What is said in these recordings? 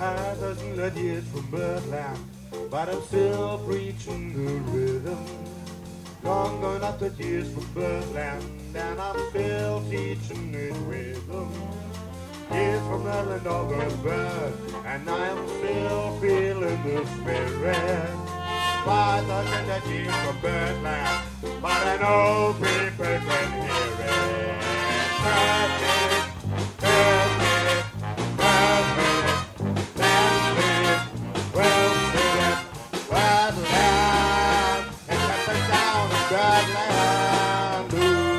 1,000 years from Birdland, but I'm still preaching the rhythm. Gone 100 years from Birdland, and I'm still teaching it with them. Years from the land of the bird, and I am still feeling the spirit. 5,000 years from Birdland, but I know people can hear it. Perfect, perfect, perfect, that's it, well said, Birdland, and that's the sound of Birdland.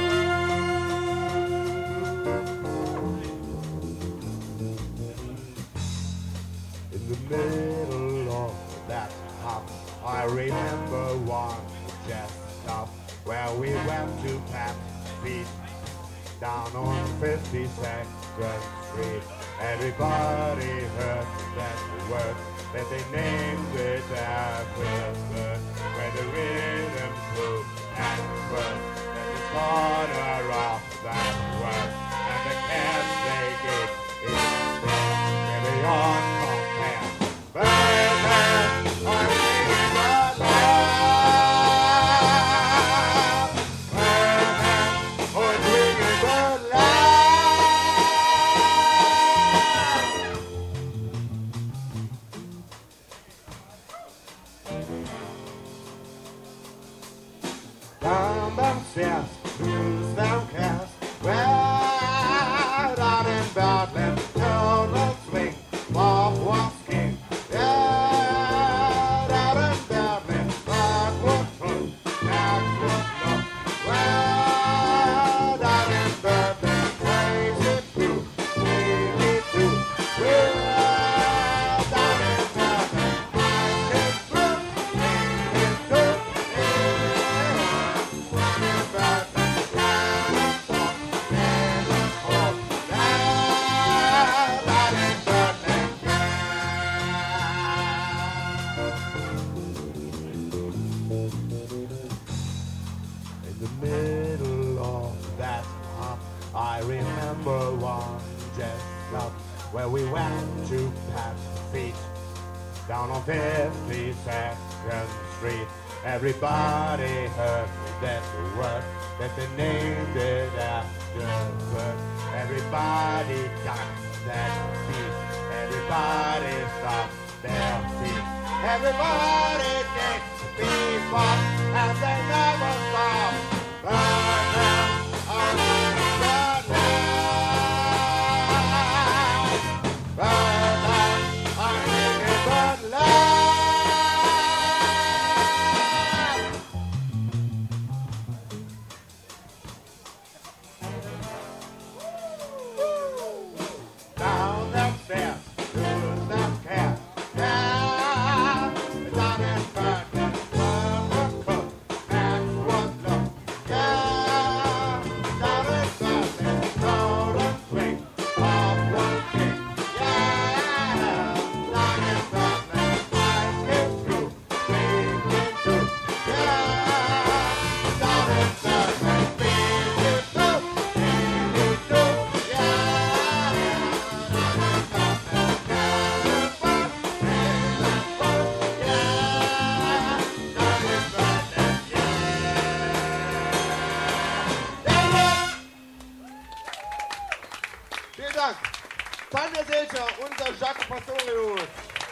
In the middle of that hop, I remember one just stop where we went to Pat Feet down on 52nd Street. Everybody heard that word that they named it after the where the rhythm flew and burst at the corner of that word, and the cats they gave it very on compare. Birdland, I'm singing Birdland. Birdland, I'm singing Birdland. Downstairs, who's downcast, right out in Birdland, turn the swing, Bob was king. Yeah, out in Birdland, backward foot, backward look, right out in Birdland, crazy too, crazy too, right out in Birdland, I can look, it's good, in the middle of that hop, I remember one just up where we went to Pat Feet down on 52nd Street. Everybody heard that word that they named it afterward. Everybody danced that beat. Everybody stopped their feet. Everybody takes the bebop, and they never stop. Birdland, I'm singing Birdland. Birdland, I'm singing Birdland. Down that stairs, through that cat, down in Birdland, Barbara Cook, Maxwell Look, down in Birdland, Golden Swing, Bob was king, yeah, down in Birdland, life is true, thinking too, yeah, down in Birdland, thinking too, yeah. Vielen Dank. Tanja Selcher, unser Jacques Pastorius.